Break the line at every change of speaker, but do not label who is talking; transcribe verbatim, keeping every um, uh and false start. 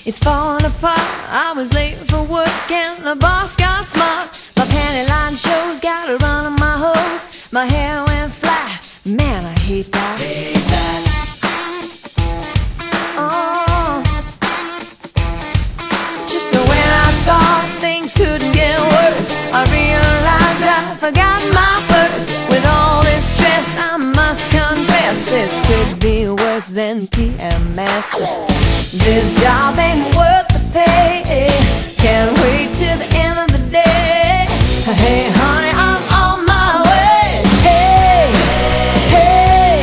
It's falling apart. I was late for work and the boss got smart. My panty line shows, got a run on my hose. My hair went flat, man, I hate that.
Hate that.
Oh. Just so when I thought things couldn't get worse, I realized I forgot my purse. With all this stress, I must confess, this could be worse than P M S. This job ain't worth the pay. Can't wait till the end of the day. Hey,